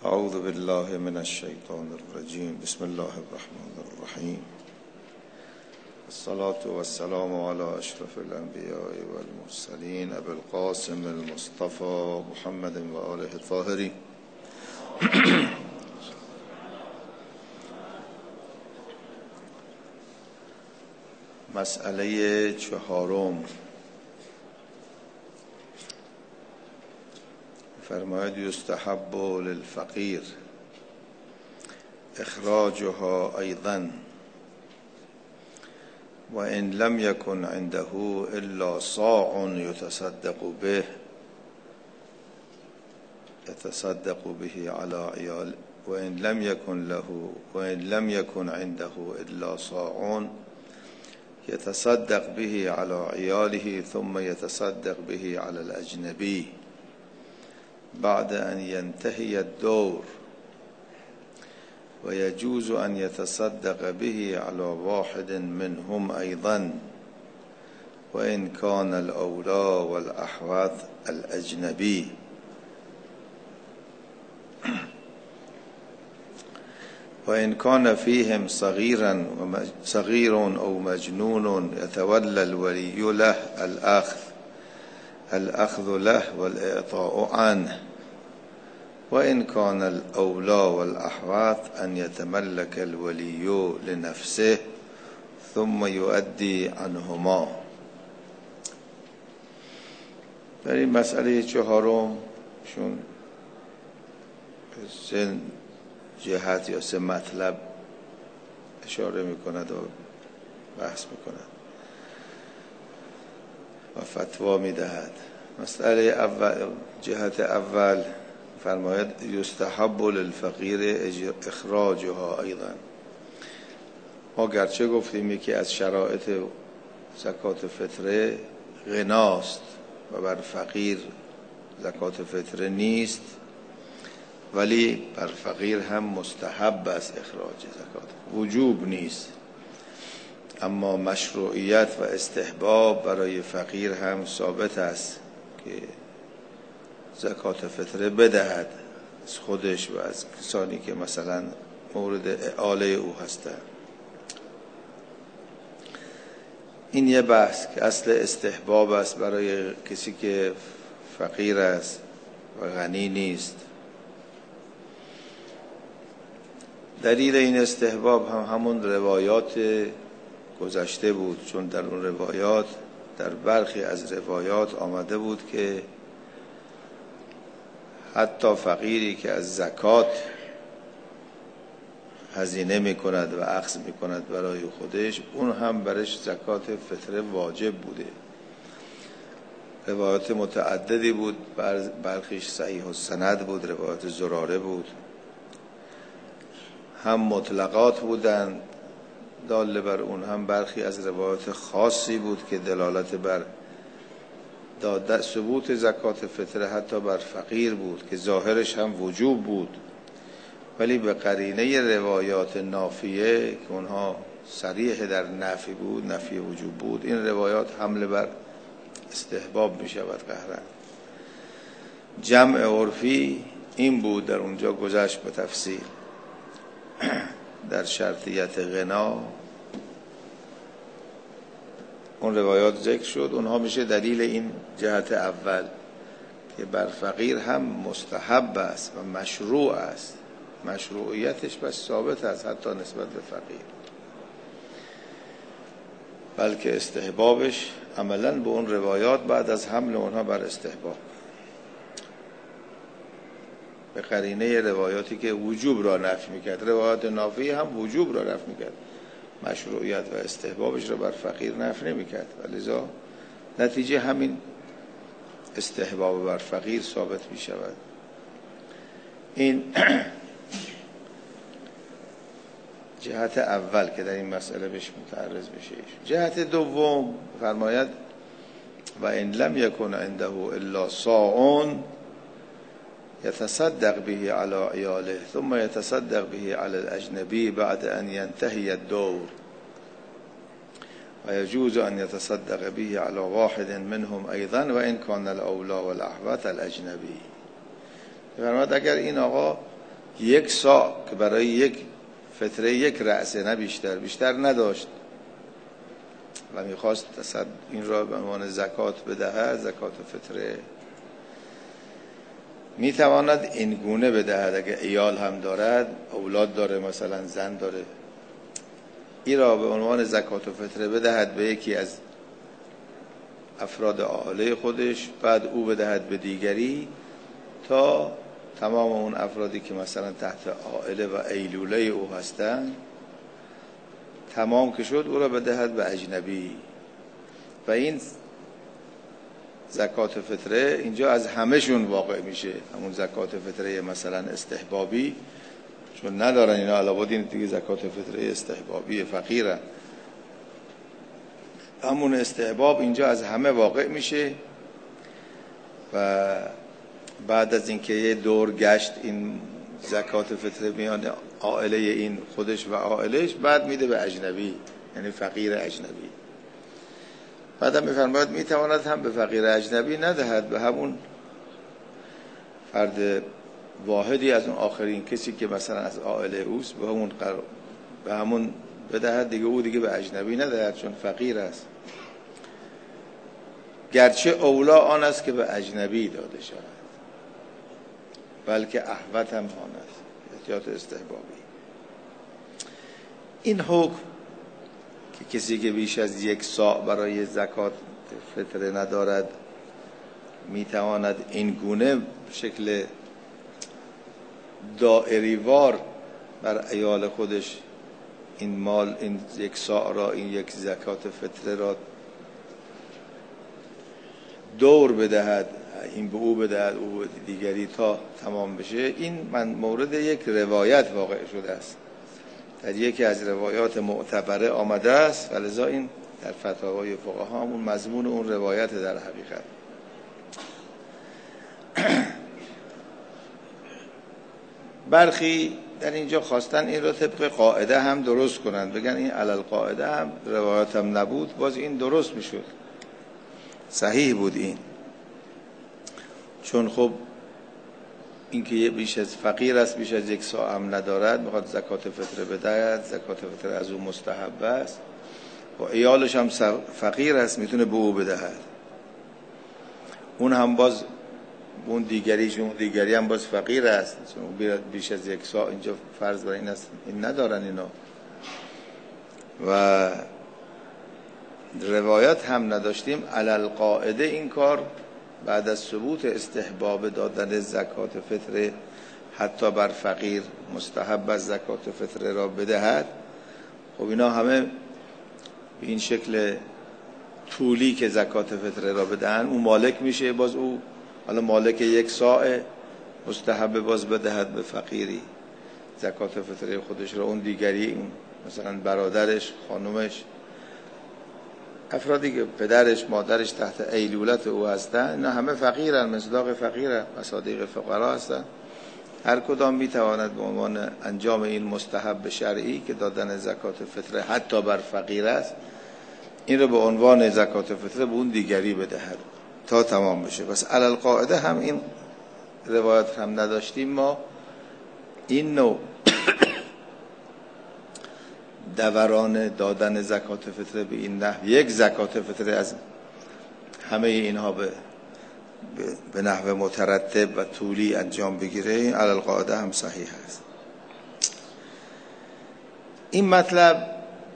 اعوذ بالله من الشیطان الرجیم. بسم الله الرحمن الرحیم. الصلاة والسلام على اشرف الانبیاء والمرسلین ابی القاسم المصطفى محمد و آله الطاهرین. مسئله چهارم، فرماید یستحب للفقیر اخراجها ایضا و ان لم یکن عنده الا صاع يتصدق به على عيال وان لم يكن عنده الا صاع يتصدق به على عياله ثم يتصدق به على الأجنبي بعد أن ينتهي الدور ويجوز أن يتصدق به على واحد منهم أيضا وإن كان الأولى والأحوط الأجنبي. وإن كان فيهم صغير أو مجنون يتولى الولي له الأخذ له والإعطاء عنه وإن كان الأولى والأحوط أن يتملك الولي لنفسه ثم يؤدي عنهما. در این مسئله چهارم شون سه جهت یا سه مطلب اشاره میکند و بحث میکند و فتوا میدهد. مسئله اول، جهت اول فرماید یستحب للفقیر اخراجها ایضا. ما گرچه گفتیم یکی از شرایط زکات فطره غناست و بر فقیر زکات فطره نیست، ولی بر فقیر هم مستحب است اخراج زکات، وجوب نیست، اما مشروعیت و استحباب برای فقیر هم ثابت است که زکات فطره بدهد از خودش و از کسانی که مثلا مورد اعاله او هستند. این یه بحث که اصل استحباب است برای کسی که فقیر است و غنی نیست. دلیل این استحباب هم همون روایات گذشته بود، چون در اون روایات، در برخی از روایات آمده بود که حتی فقیری که از زکات هزینه می کند و اخذ می کند برای خودش، اون هم برش زکات فطره واجب بوده. روایات متعددی بود، برخیش صحیح السند بود، روایات زراره بود، هم مطلقات بودند دال بر اون، هم برخی از روایات خاصی بود که دلالت بر ثبوت زکات فطره حتی بر فقیر بود که ظاهرش هم وجوب بود، ولی به قرینه روایات نافیه که اونها صریح در نفی بود، نفی وجوب بود، این روایات حمله بر استحباب می شود قهرن. جمع عرفی این بود، در اونجا گذشت به تفصیل. در شرطیت غنا اون روایات ذکر شد، اونها میشه دلیل این جهت اول که بر فقیر هم مستحب است و مشروع است، مشروعیتش بس ثابت است حتی نسبت به فقیر، بلکه استحبابش عملاً به اون روایات بعد از حمل اونها بر استحباب به قرینه روایاتی که وجوب را نفی میکرد. روایات نافی هم وجوب را نفی میکرد، مشروعیت و استحبابش را بر فقیر نفی نمیکرد، ولذا نتیجه همین استحباب بر فقیر ثابت میشود. این جهت اول که در این مسئله بهش متعرض بشه. جهت دوم فرماید و ان لم یکن عنده الا صاع يتصدق به على عياله ثم يتصدق به على الأجنبي بعد أن ينتهي الدور ويجوز أن يتصدق به على واحد منهم أيضا وإن كان الأولى والأحوط الأجنبي. فرمود اگر این آقا 1 صاع که برای یک فطره 1 رأسه، نه بیشتر نداشت و میخواست این را به عنوان زکات بدهد، زکات فطره، میتواند این گونه بدهد. اگه عیال هم دارد، اولاد داره، مثلا زن داره، این را به عنوان زکات فطره بدهد به یکی از افراد عائله خودش، بعد او بدهد به دیگری، تا تمام اون افرادی که مثلا تحت عائله و ایلوله او هستند تمام که شد، او را بدهد به اجنبی. و این زکات فطره اینجا از همهشون واقع میشه، همون زکات فطره مثلا استحبابی، چون ندارن اینا، علاوه این دیگه زکات فطره استحبابی، فقیرن، همون استحباب اینجا از همه واقع میشه. و بعد از اینکه یه دور گشت این زکات فطره میان عائله این خودش و عائلش، بعد میده به اجنبی، یعنی فقیر اجنبی. بعد هم میفرماید میتواند هم به فقیر اجنبی ندهد، به همون فرد واحدی از اون آخرین کسی که مثلا از عائله اوست، به همون بدهد دیگه، او دیگه به اجنبی ندهد چون فقیر است. گرچه اولا آن است که به اجنبی داده شود، بلکه احوط هم آن است، احتیاط استحبابی. این حکم که کسی که بیش از 1 صاع برای زکات فطره ندارد میتواند این گونه شکل دائریوار بر عیال خودش این مال، این 1 صاع را، این 1 زکات فطره را دور بدهد، این به او بدهد، او به دیگری، تا تمام بشه. این من مورد یک روایت واقع شده است، در یکی از روایات معتبره آمده است، ولذا این در فتاوای فقها همون مضمون اون روایت در حقیقت. برخی در اینجا خواستن این را طبق قاعده هم درست کنند، بگن این علل قاعده هم روایت هم نبود، باز این درست میشد، صحیح بود این، چون خب این که بیش از فقیر است، بیش از 1 صاع هم ندارد، میخواد زکات فطره بدهد، زکات فطره از اون مستحب است، و عیالش هم فقیر است، میتونه به او بدهد. اون هم باز اون دیگری هم باز فقیر است، چون بیش از 1 صاع اینجا فرض بر این است، این ندارن اینا، و روایت هم نداشتیم. علل قاعده این کار بعد از ثبوت استحباب دادن زکات فطره حتی بر فقیر مستحب از زکات فطره را بدهد. خب اینا همه به این شکل طولی که زکات فطره را بدهن، اون مالک میشه، باز او حالا مالک 1 صاع مستحب باز بدهد به فقیری زکات فطره خودش را، اون دیگری مثلا برادرش، خانومش، افرادی که پدرش، مادرش تحت ایلولت او هستن، اینا همه فقیرن، مصداق فقیرن، مصادیق فقرا هستن. هر کدام میتواند به عنوان انجام این مستحب شرعی که دادن زکات فطره حتی بر فقیر است، این رو به عنوان زکات فطره به اون دیگری بدهد تا تمام بشه. بس علل قاعده هم این روایت هم نداشتیم ما، این نوع دوران دادن زکات فطره به این نحو، 1 زکات فطره از همه اینها به نحو مترتب و طولی انجام بگیره، این علل قاعده هم صحیح است. این مطلب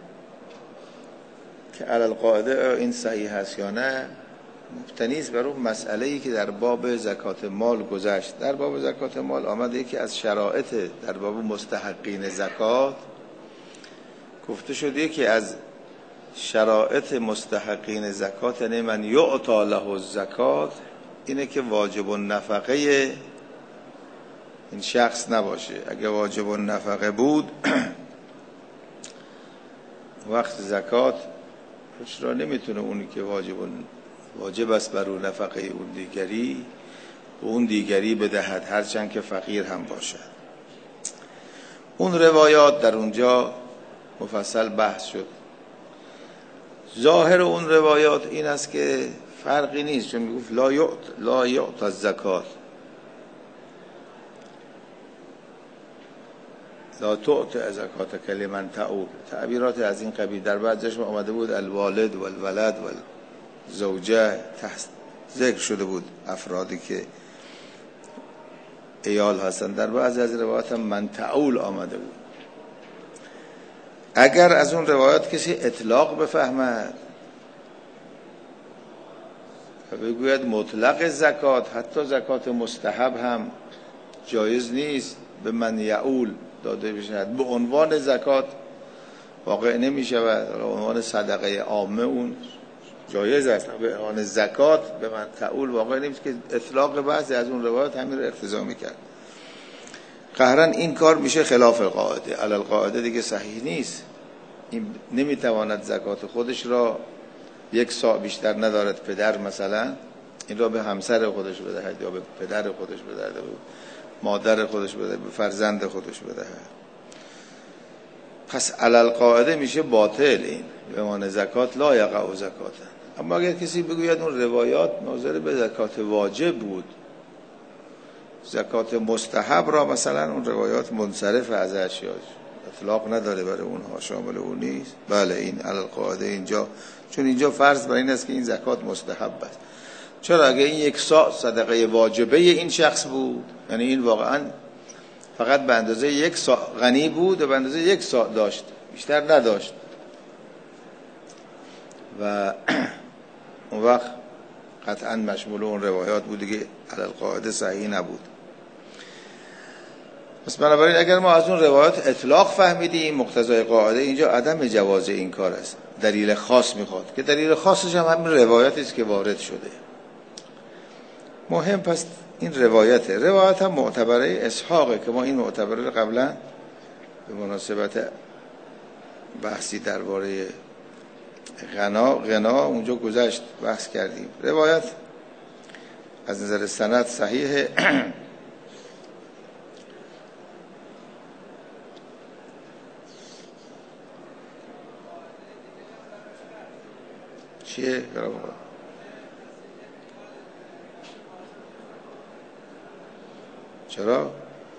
که علل قاعده این صحیح است یا نه مبتنی است بر اون مسئله‌ای که در باب زکات مال گذشت. در باب زکات مال آمده که از شرایط در باب مستحقین زکات گفته شده که از شرایط مستحقین زکات، یعنی من یعطا له الزکات، اینه که واجب النفقه این شخص نباشه. اگه واجب النفقه بود وقت زکات را نمیتونه اونی که واجب است بر اون نفقه اون دیگری و اون دیگری بدهد، هرچند که فقیر هم باشد. اون روایات در اونجا مفصل بحث شد. ظاهر اون روایات این است که فرقی نیست، چون میگفت لا یعطا الزکات، لا تعطی زکات لمن تعول، تعبیرات از این قبیل. در بعض جاش آمده بود الوالد و الولد و الزوجه، ذکر شده بود افرادی که عیال هستند. در بعض از روایات هم من تعول آمده بود. اگر از اون روایات کسی اطلاق بفهمد و بگوید مطلق زکات، حتی زکات مستحب هم جایز نیست به من یعول داده بشود، به عنوان زکات واقع نمی شود، به عنوان صدقه عامه اون جایز است، به عنوان زکات به من تعول واقع نمی شود، که اطلاق بعضی از اون روایات همین رو اقتضا میکرد. قهرا این کار میشه خلاف قاعده، علی القاعده دیگه صحیح نیست. این نمیتواند زکات خودش را 1 صاع بیشتر ندارد پدر مثلا، این را به همسر خودش بدهد یا به پدر خودش بدهد، به مادر خودش بدهد، به فرزند خودش بدهد. پس علی القاعده میشه باطل، این به عنوان زکات لا یقع زکات. اما اگر کسی بگوید اون روایات ناظر به زکات واجب بود، زکات مستحب را مثلا اون روایات منصرف ازش یا اطلاق نداره برای اونها، شامل اون نیست، بله این علی القاعده اینجا، چون اینجا فرض بر این است که این زکات مستحب است. چرا اگه این 1 صاع صدقه واجبه این شخص بود، یعنی این واقعا فقط به اندازه 1 صاع غنی بود و به اندازه 1 صاع داشت، بیشتر نداشت، و اون وقت قطعا مشمول اون روایات بود دیگه، علی القاعده صحیح نبود. پس بنابراین اگر ما از اون روایات اطلاق فهمیدیم، مقتضای قاعده اینجا عدم جواز این کار است. دلیل خاص میخواد که دلیل خاصش هم همین روایتی است که وارد شده. مهم پس این روایت هم معتبره اسحاقه که ما این معتبره رو قبلا به مناسبت بحثی درباره غنا اونجا گذشت بحث کردیم. روایت از نظر سند صحیحه. چیه؟ چرا؟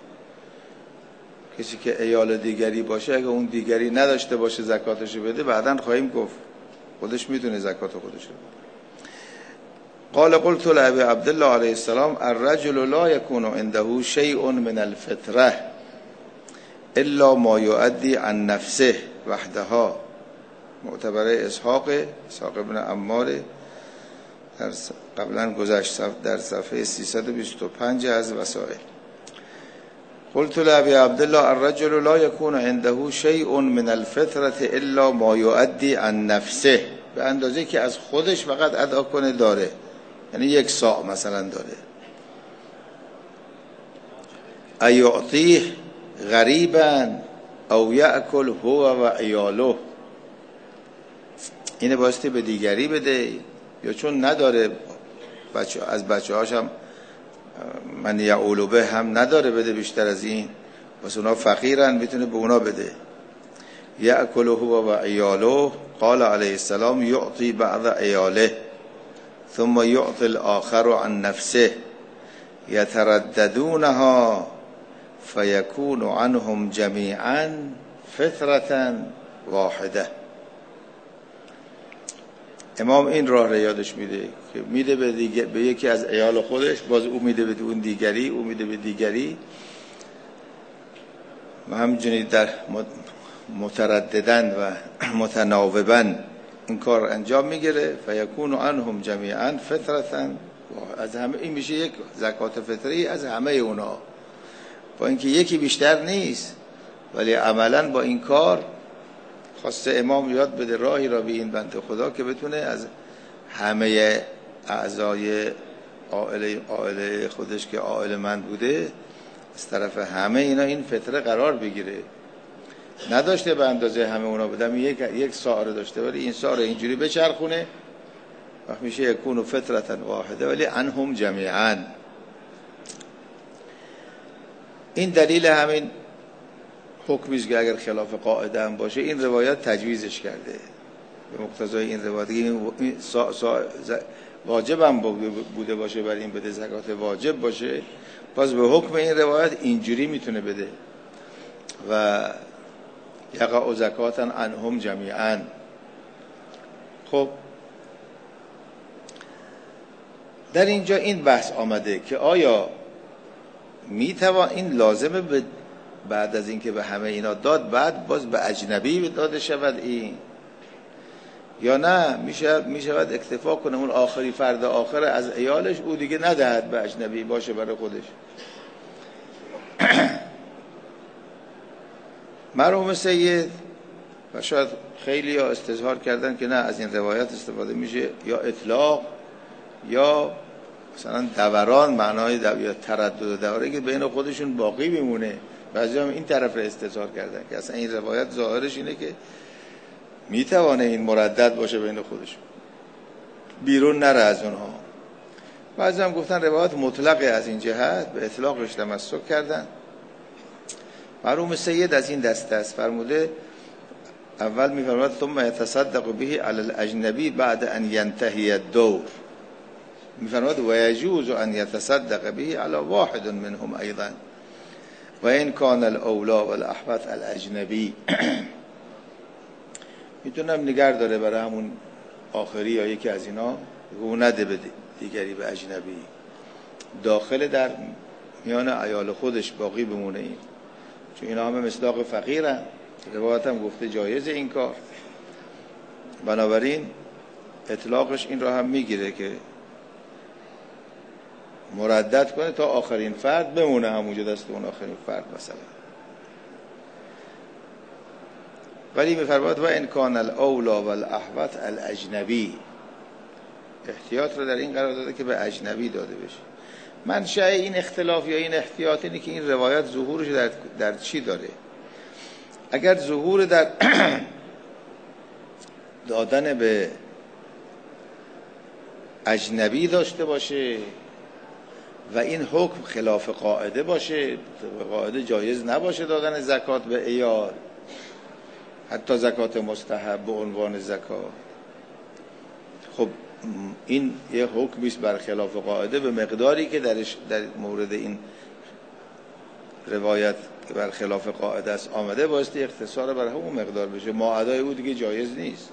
کسی که عیال دیگری باشه، اگه اون دیگری نداشته باشه زکاتشو بده، بعداً خواهیم گفت خودش میتونه زکات خودشو بده. قال قلت لأبي عبدالله علیه السلام الرجل لا يكون عنده شيء من الفطره الا ما يؤدي عن نفسه وحدها. معتبره اسحاق ابن عمار قبلا گذشت در صفحه 325 از وسائل. قلت لأبي عبدالله الرجل لا يكون عنده شيء من الفطرة الا ما يؤدي عن نفسه، به اندازه که از خودش فقط ادا کنه داره، یعنی 1 صاع مثلا داره. ایعطیه غریبا او یأکل هو و عیاله، اینه بایستی به دیگری بده، یا چون نداره از بچه هاشم من یعولو به هم نداره بده بیشتر از این، بس اونا فقیرن میتونه به اونا بده. یأکل هو و عیاله. قال علیه السلام یعطی بعض عیاله ثم یعطی الاخر عن نفسه یترددونها فیکون عنهم جمیعا فطرة واحده. امام این راه را یادش میده که میده به یکی از عیال خودش، باز او میده به اون دیگری، او میده به دیگری، و همچنین در مترددن و متناوبا این کار انجام میگیره. فیکون عنهم جمیعا فطرة، از همه این میشه یک زکات فطری از همه اونا، با اینکه یکی بیشتر نیست، ولی عملا با این کار خواسته امام یاد بده راهی را به این بنده خدا که بتونه از همه اعضای عائله خودش که عائله مند بوده، از طرف همه اینا این فطره قرار بگیره. نداشته به اندازه همه اونا بدم، یک صاع داشته، ولی این صاع اینجوری بچرخونه، وقت میشه یکون فطرة واحده ولی عنهم جمیعا. این دلیل همین حکمیست که اگر خلاف قاعده هم باشه این روایت تجویزش کرده. به مقتضای این روایت این واجب هم بوده باشه برای این بده، زکات واجب باشه، پس به حکم این روایت اینجوری میتونه بده. و یقع زکاتا عنهم جمیعا. خب در اینجا این بحث آمده که آیا میتوان این لازمه به بعد از اینکه به همه اینا داد بعد باز به اجنبی داده شود این، یا نه میشود اکتفا کنه اون آخری فرد آخر از عیالش او دیگه ندهد به اجنبی، باشه برای خودش. مرحوم سید و شاید خیلی ها استظهار کردن که نه از این روایت استفاده میشه یا اطلاق یا مثلا دوران، معنای یا تردد و دوره که بین خودشون باقی بمونه. بعضی هم این طرف رو استظهار کردن که اصلا این روایت ظاهرش اینه که میتوانه این مردد باشه بین خودشون، بیرون نره از اونها. بعضی هم گفتن روایت مطلقه، از این جهت به اطلاقش تمسک کردن. مرحوم سید از این دسته است، فرموده اول میفرماد ثم يتصدق به على الاجنبی بعد ان ينتهي الدور، میفرماد و يجوز ان يتصدق به على واحد منهم ايضا و این کان الاولی والاحوط الاجنبی. میتونم نگر داره برای همون آخری یا یکی از اینا او نده به دیگری، به اجنبی، داخل در میان عیال خودش باقی بمونه این، چون اینا همه مصداق فقیرن. روایت هم گفته جایز این کار، بنابراین اطلاقش این را هم میگیره که مردد کنه تا آخرین فرد بمونه همونجا دست اون آخرین فرد مثلا. ولی میفرماد و ان کان الاولی والاحوط الاجنبی، احتیاط رو در این قرار داده که به اجنبی داده بشه. منشأ این اختلاف یا این احتیاط اینه که این روایت ظهورش در چی داره؟ اگر ظهور در دادن به اجنبی داشته باشه و این حکم خلاف قاعده باشه، قاعده جایز نباشه دادن زکات به عیال، حتی زکات مستحب به عنوان زکات، خب این یه حکمی است بر خلاف قاعده به مقداری که در مورد این روایت که بر خلاف قاعده است آمده، بایستی اختصار بر همون مقدار بشه، ماعدای او دیگه جایز نیست.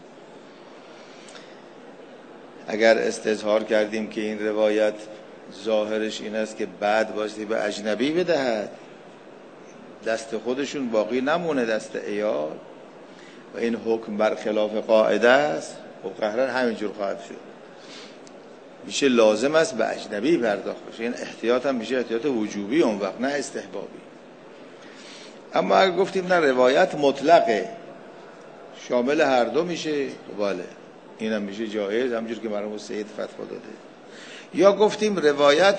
اگر استظهار کردیم که این روایت ظاهرش این است که بعد بایستی به اجنبی بدهد، دست خودشون باقی نمونه دست عیال، و این حکم بر خلاف قاعده است، خب قهرن همینجور خواهد شد، میشه لازم است به اجنبی پرداخت بشه. این احتیاط هم میشه احتیاط وجوبی اون وقت، نه استحبابی. اما اگر گفتیم نه روایت مطلقه شامل هر دو میشه، بله این هم میشه جایز، همونجور که مرحوم سید فتوا داده. یا گفتیم روایت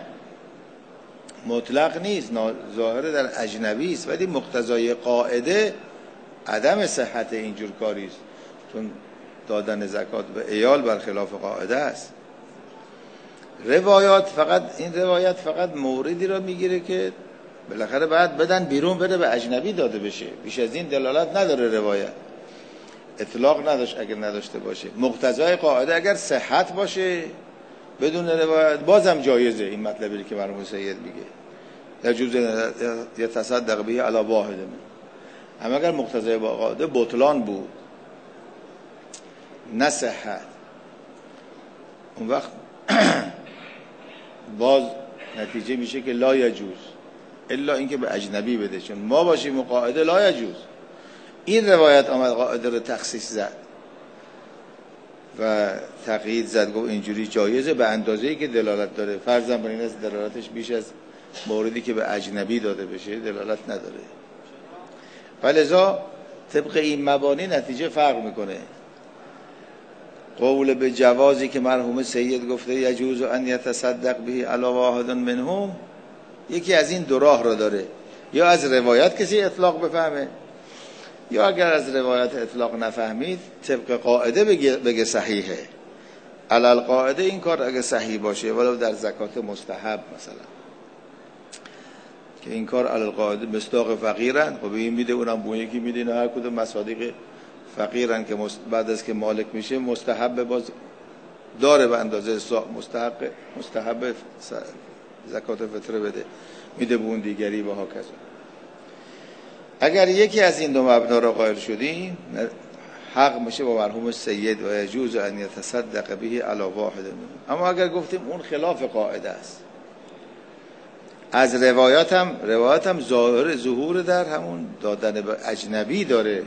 مطلق نیست، ظاهر در اجنبی است، ولی مقتضای قاعده عدم صحت اینجور کاری است، چون دادن زکات به عیال بر خلاف قاعده است. این روایت فقط موردی را میگیره که بالاخره بعد بدن بیرون بده به اجنبی داده بشه، بیش از این دلالت نداره روایت، اطلاق نداشت اگر نداشته باشه. مقتضای قاعده اگر صحت باشه بدون روایت بازم جایزه، این مطلبی که مرحوم سید میگه یجوز یتصدق به علی واحد من. اما اگر مقتضای قاعده بطلان بود نه صحت، اون وقت باز نتیجه میشه که لا یجوز الا اینکه به اجنبی بده، چون ما باشیم قاعده لا یجوز. این روایت آمد قاعده رو تخصیص زد و تقیید زد، گفت اینجوری جایزه به اندازه‌ای که دلالت داره. فرضاً بر این است دلالتش بیش از موردی که به اجنبی داده بشه دلالت نداره. ولذا طبق این مبانی نتیجه فرق میکنه. قول به جوازی که مرحوم سید گفته یجوز ان یتصدق به علی واحد منهم، یکی از این دو راه رو داره، یا از روایت کسی اطلاق بفهمه، یا اگر از روایت اطلاق نفهمید طبق قاعده بگه صحیحه. علل قاعده این کار اگه صحیح باشه ولو در زکات مستحب مثلا، که این کار علل قاعده مصداق فقیرن، خب این میده اونم بون یکی میده، نه هر کدوم مصادیق فقیرن که بعد از که مالک میشه مستحب باز داره به اندازه مستحب زکات فطره بده، میده به اون دیگری و ها کذا. اگر یکی از این دو مبنا را قائل شدیم حق میشه با مرحوم سید و یجوز ان یتصدق به علی واحد منهم. اما اگر گفتیم اون خلاف قاعده است، از روایاتم ظهور در همون دادن به اجنبی داره،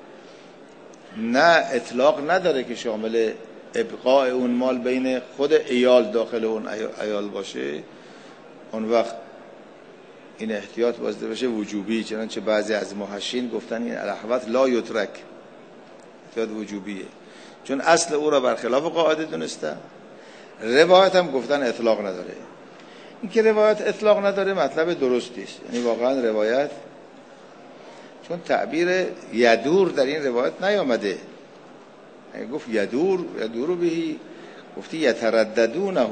نه اطلاق نداره که شامل ابقاء اون مال بین خود عیال داخل اون عیال باشه. اون وقت این احتیاط بازده بشه وجوبی، چنانچه بعضی از محشین گفتن این الاحوط لا یترک، احتیاط وجوبیه، چون اصل او را برخلاف قاعده دونستن. روایت هم گفتن اطلاق نداره. این که روایت اطلاق نداره مطلب درستی است، یعنی واقعا روایت، چون تعبیر یدور در این روایت نیامده. اگه گفت یدور بهی، گفتی یترددونه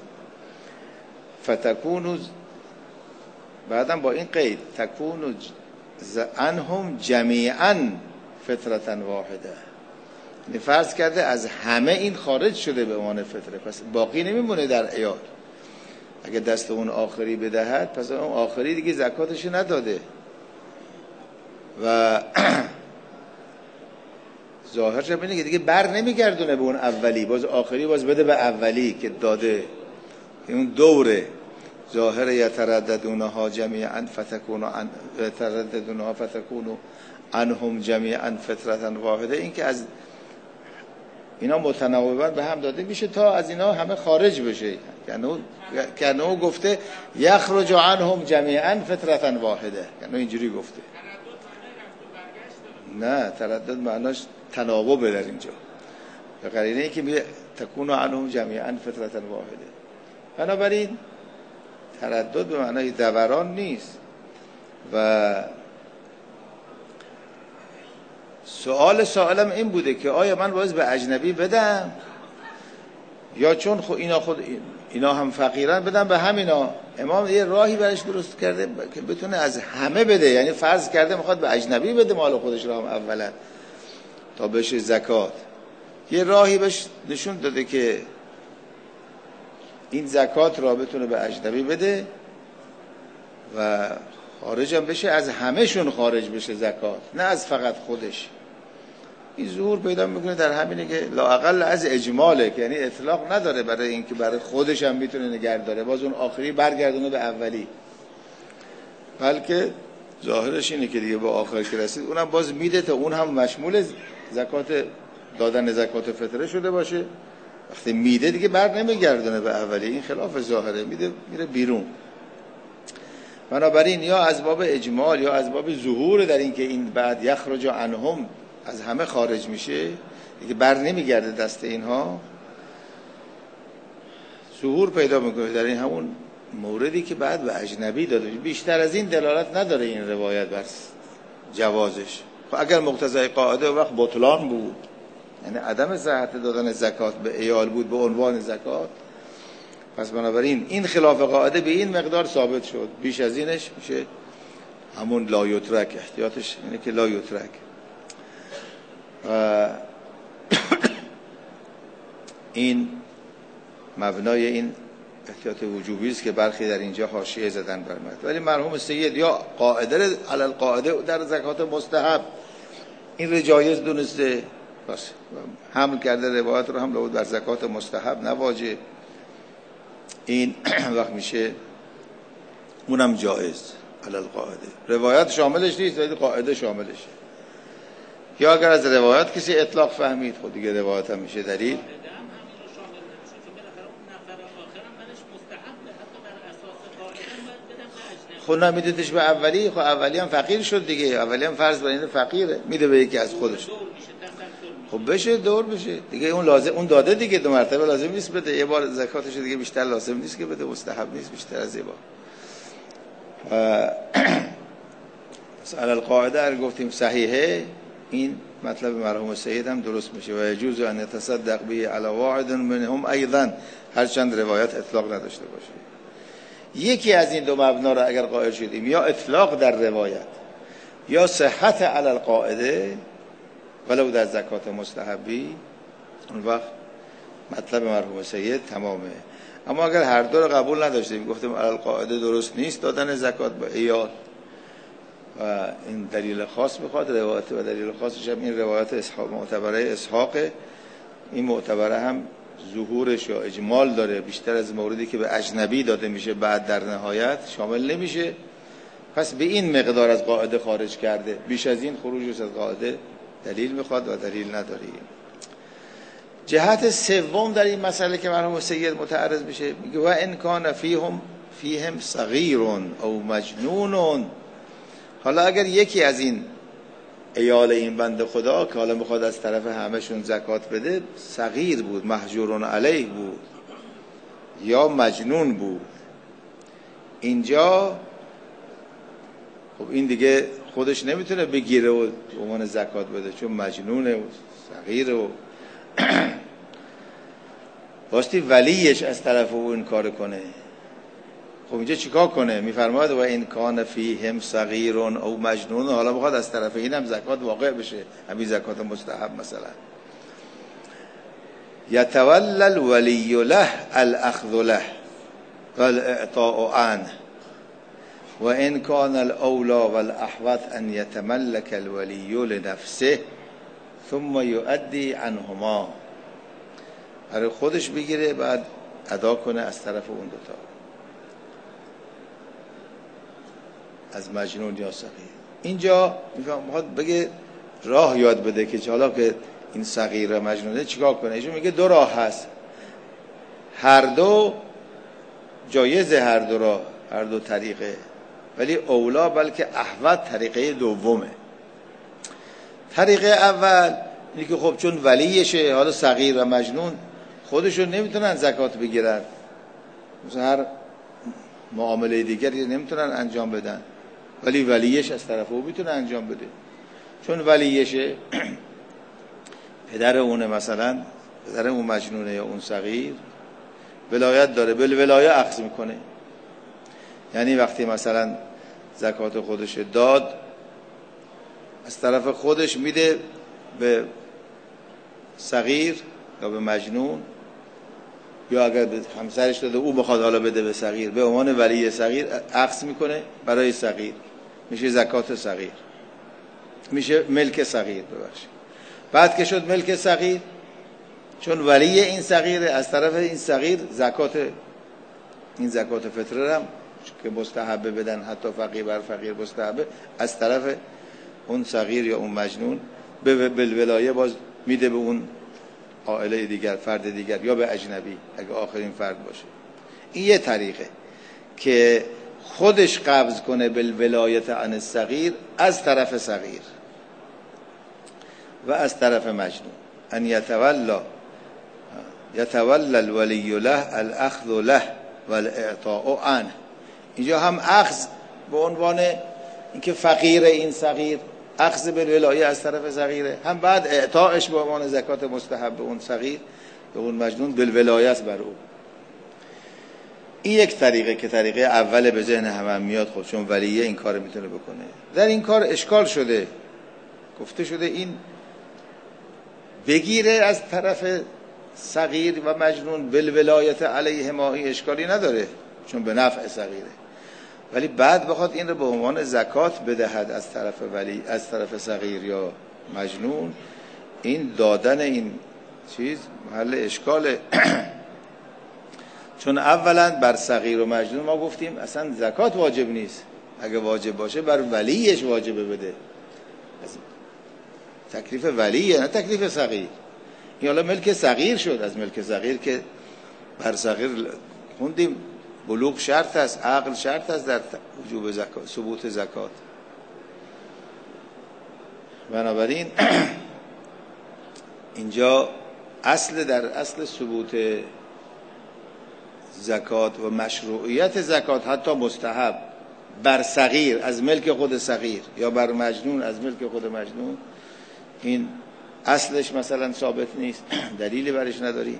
فتکونو، بعدم با این قید تکونو عنهم جمیعا فطرة واحده، یعنی فرض کرده از همه این خارج شده به عنوان فطره، پس باقی نمیمونه در عیال. اگه دست اون آخری بدهد پس اون آخری دیگه زکاتش نداده و ظاهرش اینه که دیگه بر نمیگردونه به اون اولی، باز آخری باز بده به اولی که داده. اون دوره ظاهر یترددونها جمیعا فتکونو عنهم جمیعا فطرة واحده، این که از اینا متناوبا به هم داده میشه تا از اینا همه خارج بشه. یعنی او گفته یخرج عنهم جمیعا فطرة واحده، یعنی اینجوری گفته. نه، تردد معناش تناوبه در اینجا، به قرینه ای که میگه تکون عنهم جمیعا فطرة واحده. بنابراین تردد به معنای دوران نیست. و سوالم این بوده که آیا من باید به اجنبی بدم یا چون اینا هم فقیرن بدم به همینا؟ امام یه راهی برش درست کرده که بتونه از همه بده، یعنی فرض کرده میخواد به اجنبی بده مال خودش را هم اولا تا بشه زکات. یه راهی بهش نشون داده که این زکات را بتونه به اجنبی بده و خارج هم بشه، از همه شون خارج بشه زکات، نه از فقط خودش. این ظهور پیدا میکنه در همینه که لااقل از اجماله، که یعنی اطلاق نداره برای اینکه برای خودش هم میتونه نگه داره، باز اون آخری برگردونه به اولی، بلکه ظاهرش اینه که دیگه با آخر که رسید اونم باز میده تا اون هم مشمول دادن زکات فطره شده باشه. وقتی میده دیگه بر نمیگردونه به اولی، این خلاف ظاهره، میده میره بیرون. بنابراین یا از باب اجمال یا از باب ظهور در این که این بعد یخرج عنهم از همه خارج میشه دیگه بر نمیگرده دست اینها، ظهور پیدا میکنه در این همون موردی که بعد به اجنبی داده. بیشتر از این دلالت نداره این روایت بر جوازش. خب اگر مقتضای قاعده وقت بطلان بود، یعنی عدم صحت دادن زکات به عیال بود به عنوان زکات، پس بنابراین این خلاف قاعده به این مقدار ثابت شد. بیش از اینش میشه همون لا یترک، احتیاطش اینه که لا یترک. و این مبنای این احتیاط وجوبی است که برخی در اینجا حاشیه زدن بر متن. ولی مرحوم سید یا قاعده علی القاعده در زکات مستحب این رو جایز دونسته، بس حمل کرده روایت رو هم لابد بر زکات مستحب نه واجب. این وقت میشه اونم جایز علی القاعده. روایت شاملش نیست ولی قاعده شاملشه. یا اگر از روایت کسی اطلاق فهمید خود دیگه روایت هم میشه دلیل. خود نمیدیدش به اولی، خب اولی هم فقیر شد دیگه، اولی هم فرض بر این فقیره میده به یکی از خودش، خب بشه دور بشه دیگه. اون لازم اون داده دیگه، دو مرتبه لازم نیست بده، یه بار زکاتش دیگه بیشتر لازم نیست که بده، مستحب نیست بیشتر از یه بار. مسئله القاعده اگر گفتیم صحیحه، این مطلب مرحوم سید هم درست میشه. و یجوز ان يتصدق به علی واحد منهم ایضا، هرچند روایت اطلاق نداشته باشه. یکی از این دو مبنا را اگر قائل شدیم، یا اطلاق در روایت یا صحت علی القاعده ولو در زکات مستحبی، اون وقت مطلب مرحوم سید تمامه. اما اگر هر دو را قبول نداشتیم، گفتیم علی القاعده درست نیست دادن زکات به عیال و این دلیل خاص میخواد. روایت و دلیل خاصش هم این روایت اسحاق معتبره اسحاقه. این معتبره هم ظهورش یا اجمال داره، بیشتر از موردی که به اجنبی داده میشه بعد در نهایت شامل نمیشه. پس به این مقدار از قاعده خارج کرده، بیش از این خروجش از قاعده دلیل میخواد و دلیل نداری. جهت سوم در این مسئله که مرحوم سید متعرض میشه، میگه و ان کان فیهم صغیر او مجنون. حالا اگر یکی از این عیال این بنده خدا که حالا میخواد از طرف همهشون زکات بده صغیر بود، مهجور علیه بود یا مجنون بود، اینجا خب این دیگه خودش نمیتونه بگیره و به عنوان زکات بده چون مجنونه و صغیره و باستی ولیش از طرف او این کار کنه. خب اینجا چیکار کنه؟ میفرماید و این کان فیهم صغیر او مجنون. حالا بخواد از طرف اینم زکات واقع بشه، همین زکات مستحب مثلا. یتولی الولی له الاخذ له والاعطاء عنه و ان کان الاولی والاحوط ان یتملک الولی لنفسه ثم یؤدی عنهما. برای خودش بگیره بعد ادا کنه از طرف اون دوتا، از مجنون یا صغیر. اینجا میخواد بگه راه یاد بده که حالا که این صغیر و مجنونه چیکار کنه. ایشون میگه دو راه هست، هر دو جایزه، هر دو راه، هر دو طریقه، ولی اولا بلکه احوط طریقه دومه. طریقه اول اینه که خب چون ولیشه، حالا صغیر و مجنون خودشون نمیتونن زکات بگیرن، مثلا هر معامله دیگری نمیتونن انجام بدن، ولی ولیش از طرف او میتونه انجام بده. چون ولیشه پدر اونه، مثلا پدر اون مجنونه یا اون صغیر ولایت داره، بالولایه اخذ میکنه. یعنی وقتی مثلا زکات خودش داد از طرف خودش میده به صغیر یا به مجنون، یا اگر به همسرش داده او بخواد حالا بده به صغیر، به عنوان ولی صغیر اخذ میکنه برای صغیر، میشه زکات صغیر، میشه ملک صغیر. ببخشید بعد که شد ملک صغیر، چون ولی این صغیر، از طرف این صغیر زکات، این زکات فطره هم که مستحبه بدن، حتی فقیر بر فقیر مستحبه، از طرف اون صغیر یا اون مجنون به بالولایه باز میده به اون عائله دیگر، فرد دیگر، یا به اجنبی اگه آخرین فرد باشه. این یه طریقه که خودش قبض کنه بالولایت عن الصغیر از طرف صغیر و از طرف مجنون. ان یتولی الولی له الاخذ له والاعطاء عنه. اینجا هم اخذ به عنوان اینکه فقیر این صغیر، اخذ بالولایه از طرف صغیره، هم بعد اعطاءش به عنوان زکات مستحب به اون صغیر به اون مجنون بالولایه است بر او. این یک طریقه که طریقه اول به ذهن هم میاد، خب چون ولیه این کار میتونه بکنه. در این کار اشکال شده، گفته شده این بگیره از طرف صغیر و مجنون بالولایت علیهما، این اشکالی نداره چون به نفع صغیره، ولی بعد بخواد این رو به عنوان زکات بدهد از طرف ولی، از طرف صغیر یا مجنون، این دادن این چیز محل اشکاله. چون اولا بر صغیر و مجنون ما گفتیم اصلا زکات واجب نیست، اگه واجب باشه بر ولیش واجبه بده، تکلیف ولیه نه تکلیف صغیر. این حالا ملک صغیر شد، از ملک صغیر که بر صغیر خوندیم بلوغ شرط است، عقل شرط است در وجوب زکات، ثبوت زکات. بنابراین اینجا در اصل ثبوت زکات و مشروعیت زکات، حتی مستحب بر صغیر از ملک خود صغیر یا بر مجنون از ملک خود مجنون، این اصلش مثلا ثابت نیست، دلیلی برش نداری.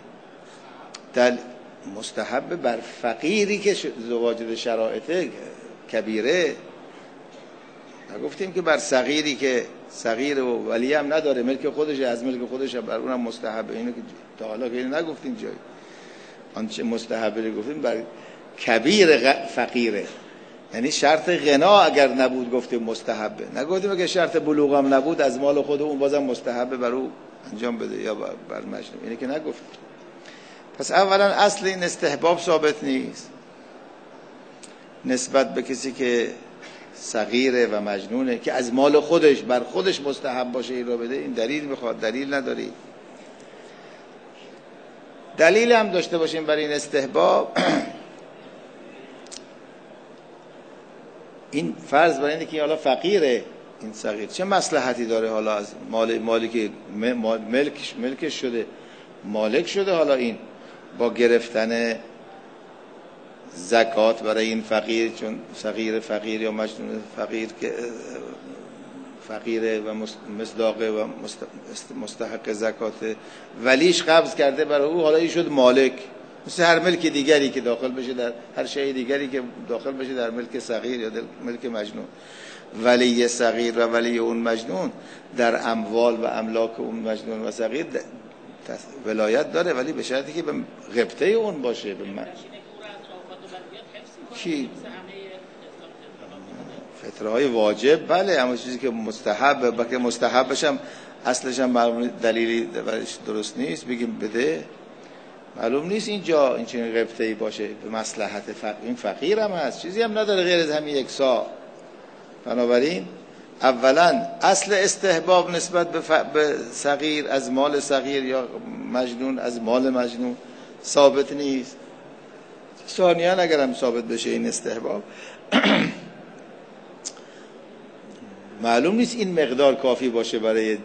مستحب بر فقیری که واجد شرایط کبیره، نگفتیم که بر صغیری که صغیر و ولی هم نداره، ملک خودش، از ملک خودش بر اونم مستحبه. اینو که تا حالا که نگفتیم جایی، آنچه مستحبه رو گفتیم بر کبیر فقیره، یعنی شرط غنا اگر نبود گفتیم مستحبه، نگفتیم اگر شرط بلوغ هم نبود از مال خود اون بازم مستحبه بر او انجام بده یا بر مجنون، اینه که نگفتیم. پس اولا اصل این استحباب ثابت نیست نسبت به کسی که صغیره و مجنونه که از مال خودش بر خودش مستحب باشه این رو بده. این دلیل میخواد، دلیل نداری. دلیل هم داشته باشیم برای این استحباب این فرض برای اینه که حالا فقیره این صغیر، چه مصلحتی داره حالا از مالی که ملکش شده، مالک شده، حالا این با گرفتن زکات برای این فقیر، چون صغیر فقیر یا مجنون فقیر که فقیره و مصداقه و مستحق زکات، ولیش قبض کرده برای او، حالا این شد مالک، مثل هر ملک دیگری که داخل بشه در هر شیء دیگری که داخل بشه در ملک صغیر یا در ملک مجنون. ولی صغیر و ولی اون مجنون در اموال و املاک اون مجنون و صغیر ولایت داره، ولی به شرطی که به غبطه اون باشه. به من کی فتره های واجب بله، اما چیزی که مستحب بلکه مستحبش هم اصلش هم معلوم دلیلی برش درست نیست بگیم بده، معلوم نیست اینجا این چنین غبطه‌ای باشه به مصلحت این فقیر هم هست، چیزی هم نداره غیر از همین یک سا. بنابراین اولا اصل استحباب نسبت به صغیر از مال صغیر یا مجنون از مال مجنون ثابت نیست. ثانیاً اگر هم ثابت بشه این استحباب معلوم نیست این مقدار کافی باشه برای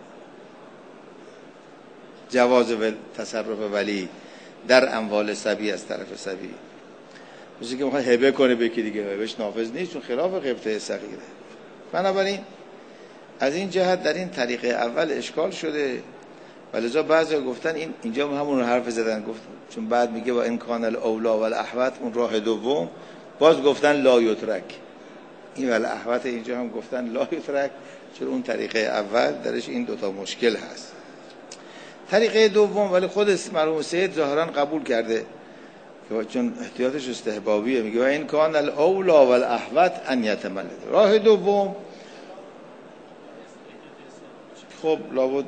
جواز تصرف ولی در اموال صبی از طرف صبی، مثل که میخواد هبه کنه به یکی دیگه، هبهش نافذ نیست چون خلاف غبطه صغیره. بنابراین از این جهت در این طریقه اول اشکال شده، ولذا بعضی گفتن اینجا همون حرف زدن، گفت چون بعد میگه و ان کان الاولا والاحوط اون راه دوم، باز گفتن لا یترک، این والاحوط اینجا هم گفتن لا یترک، چون اون طریقه اول درش این دوتا مشکل هست. طریقه دوم ولی خود مرحوم سید ظاهرا قبول کرده چون احتیاطش استحبابیه، میگه و این کان الاولا والاحوط ان یتملک. راه دوم خب لابد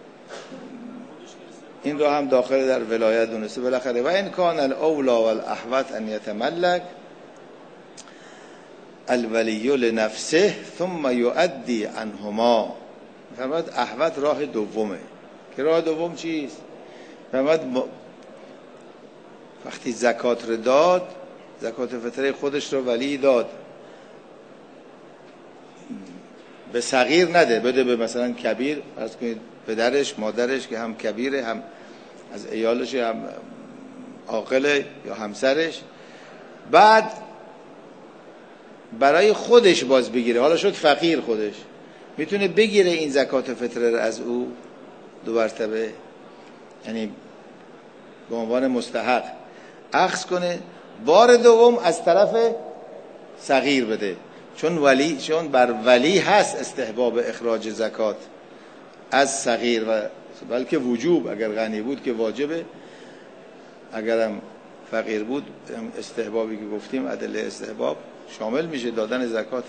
این رو هم داخل در ولایت دونسته بالاخره. و این کان الاولا والاحوط ان یتملک الولی لنفسه ثم یؤدی عنهما. فرمود احوط راه دومه، که راه دوم چیست؟ فرمود وقتی زکات رو داد، زکات فطره خودش رو ولی داد، به صغیر نده، بده به مثلا کبیر، فرض کنید پدرش مادرش که هم کبیره هم از عیالش هم عاقله یا همسرش، بعد برای خودش باز بگیره، حالا شد فقیر خودش میتونه بگیره این زکات فطره رو از او دو مرتبه، یعنی به عنوان مستحق اخذ کنه، بار دوم از طرف صغیر بده، چون بر ولی هست استحباب اخراج زکات از صغیر، و بلکه وجوب، اگر غنی بود که واجبه، اگرم فقیر بود استحبابی که گفتیم ادله استحباب شامل میشه دادن زکات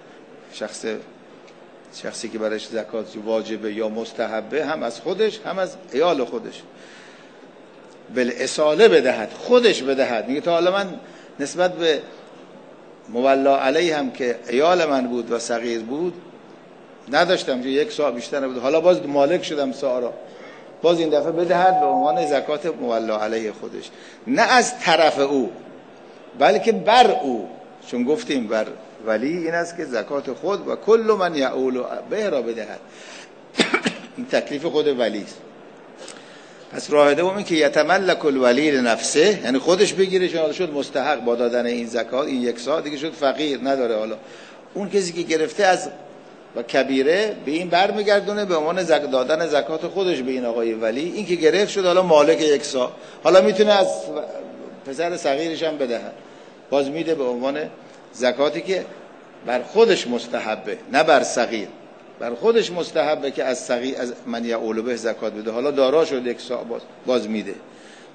شخصی که برایش زکات واجبه یا مستحبه، هم از خودش هم از عیال خودش، بالاصاله بدهد، خودش بدهد. میگه تا حالا من نسبت به مولا علیه هم که عیال من بود و صغیر بود نداشتم، که یک ساعت بیشتر نبود، حالا باز مالک شدم سارا، باز این دفعه بدهد به عنوان زکات مولا علیه خودش، نه از طرف او بلکه بر او، چون گفتیم بر ولی این است که زکات خود و کل من یعول به را بدهد این تکلیف خود ولی است. پس راه دوم این که یتملک الولی لنفسه، یعنی خودش بگیره، چون شد مستحق با دادن این زکات، این یک ساعت دیگه شد فقیر نداره، حالا اون کسی که گرفته از و کبیره به این برمیگردونه به عنوان دادن زکات خودش به این آقای ولی، این که گرفت شد حالا مالک یک ساعت، حالا میتونه از پسر صغیرش هم بدهد، باز میده به عنوان زکاتی که بر خودش مستحبه نه بر صغیر، بر خودش مستحبه که از صغیر از من یعول به زکات بده، حالا دارا شد یک ساعت باز میده.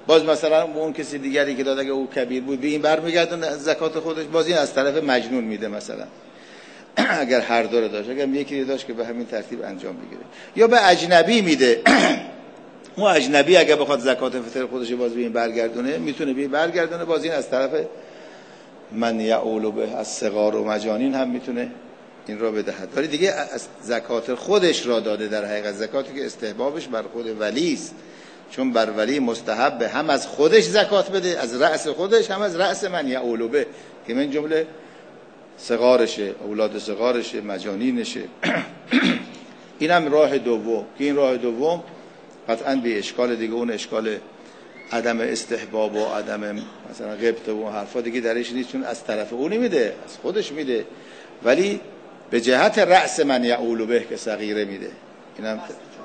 باز مثلا اون کسی دیگری که داد اگه او کبیر بود به این برمیگردونه زکات خودش، باز این از طرف مجنون میده مثلا اگر هر دو رو داشت، اگر یکی داشت که به همین ترتیب انجام بگیره، یا به اجنبی میده اون اجنبی اگر بخواد زکات فطر خودش باز به این برگردونه میتونه به این برگردونه، باز این از طرف من یعول به از صغار و مجانین هم میتونه این را بدهد. ولی دیگه از زکات خودش را داده، در حقیقت زکاتی که استحبابش بر خود ولی است، چون بر ولی مستحب هم از خودش زکات بده، از رأس خودش، هم از رأس من یعول به که من جمله صغارشه، اولاد صغارشه، مجانینشه. اینم راه دوم که این راه دوم قطعاً به اشکال دیگه، اون اشکال عدم استحباب و عدم مثلا غبط و حرفا دیگه درش نیست، چون از طرف اون میده، از خودش میده، ولی به جهت رأس من یعول به که صغیره میده. اینم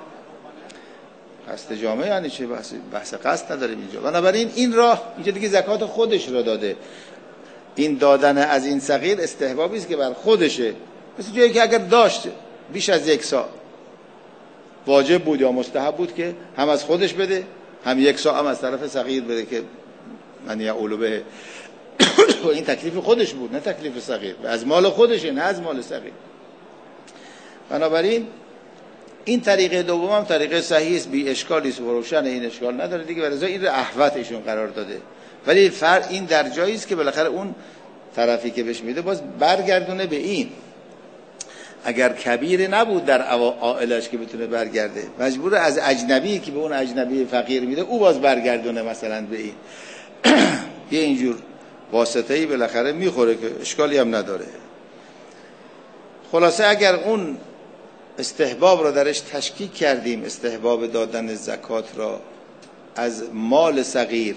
قصد جامعه یعنی چه؟ بحث قصد نداریم اینجا. بنابراین این راه اینجا دیگه زکات خودش را داده، این دادن از این صغیر استحبابی است که بر خودشه، مثل جایی که اگر داشت بیش از یک سا واجب بود یا مستحب بود که هم از خودش بده، هم یک سا هم از طرف صغیر بده که من یعول به این تکلیف خودش بود نه تکلیف صغیر، از مال خودشه نه از مال صغیر. بنابراین این طریقه دوم هم طریقه صحیح است، بی اشکالی است و روشن، این اشکال نداره دیگه، برای این رو احوطشون قرار داده. ولی این در جایی است که بالاخره اون طرفی که بهش میده باز برگردونه به این، اگر کبیر نبود در عائلش که بتونه برگرده، مجبور از اجنبی که به اون اجنبی فقیر میده او باز برگردونه مثلا به این یه اینجور واسطه‌ای بالاخره میخوره که اشکالی هم نداره. خلاصه اگر اون استحباب را درش تشکیک کردیم، استحباب دادن زکات را از مال صغیر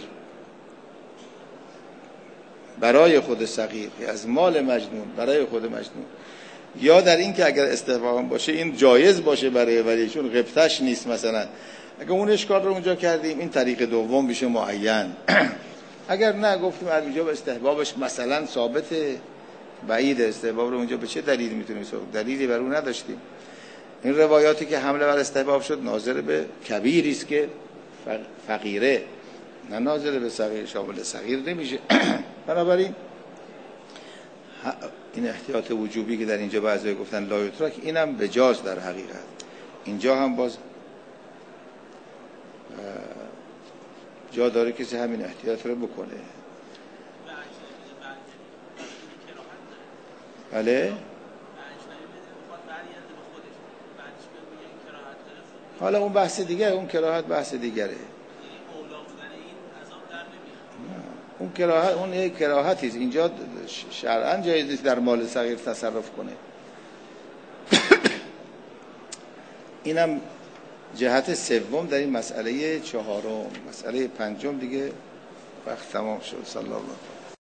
برای خود صغیر، از مال مجنون برای خود مجنون، یا در این که اگر استحباب باشه این جایز باشه برای ولی چون غبطش نیست مثلا، اگر اون اشکال رو اونجا کردیم این طریق دوم میشه معین. اگر نه گفتیم از اونجا به استحبابش مثلا ثابت، بعید استحباب رو اونجا به چه دلیل میتونیم ثابت؟ دلیلی بر اون نداشتیم. این روایاتی که حمله بر استحباب شد ناظر به کبیری است که فقیره، نه ناظر به صغیر، شامل صغیر نمیشه. بنابراین این احتیاط وجوبی که در اینجا بعضی گفتن لا یترک، اینم بجاز در حقیقت. اینجا هم باز جا داره کسی همین احتیاط رو بکنه. بله حالا اون بحث دیگه، اون کراهت بحث دیگره. اون کراهت اون یک کراهتی است، اینجا شرعاً جایز نیست در مال صغیر تصرف کنه. اینم جهت سوم در این مسئله چهارم. مسئله پنجم دیگه وقت تمام شد. صلی الله علیه و